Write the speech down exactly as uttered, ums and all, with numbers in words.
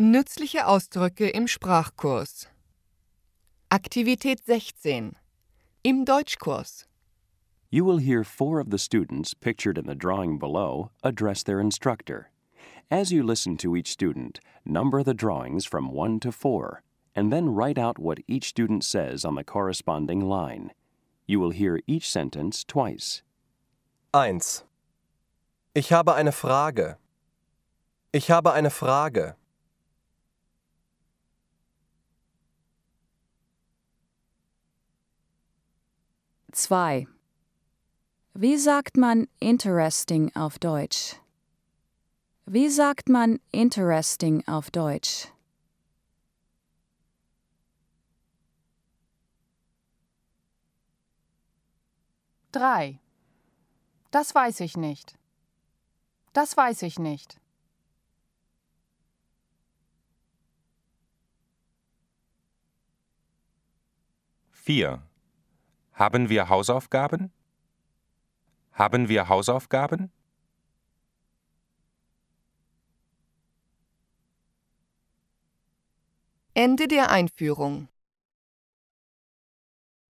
Nützliche Ausdrücke im Sprachkurs. Aktivität sechzehn. Im Deutschkurs. You will hear four of the students pictured in the drawing below address their instructor. As you listen to each student, number the drawings from one to four, and then write out what each student says on the corresponding line. You will hear each sentence twice. eins. Ich habe eine Frage. Ich habe eine Frage. zwei. Wie sagt man interesting auf Deutsch? Wie sagt man interesting auf Deutsch? drei. Das weiß ich nicht. Das weiß ich nicht. vier. Haben wir Hausaufgaben? Haben wir Hausaufgaben? Ende der Einführung.